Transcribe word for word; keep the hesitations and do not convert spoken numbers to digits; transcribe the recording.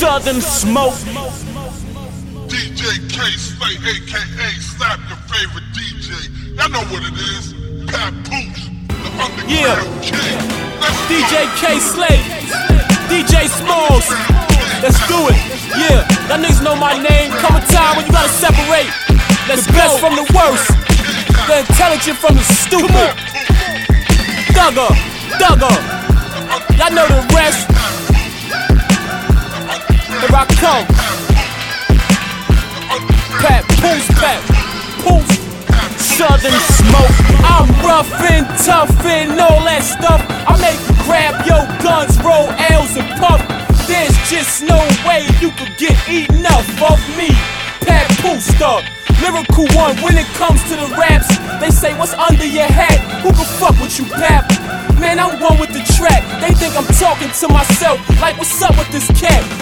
Southern Smoke. D J K-Slay, aka Slap your favorite D J. Y'all know what it is. Papoose, the underground Yeah. king. Let's D J go. K-Slay, D J Smalls. Let's do it. Yeah, y'all niggas know my name. Come a time when you gotta separate the best from the worst, the intelligent from the stupid. Thugger, Thugger. Y'all know the rest. Here I come. Pat, Poose, Pat, Poose. Southern Smoke. I'm rough and tough and all that stuff. I make you grab your guns, roll L's and puff. There's just no way you could get enough of me. Pat Pooster, lyrical one. When it comes to the raps, they say what's under your hat? Who can fuck with you, Pap? Man, I'm one with the track. They think I'm talking to myself, like what's up with this cat?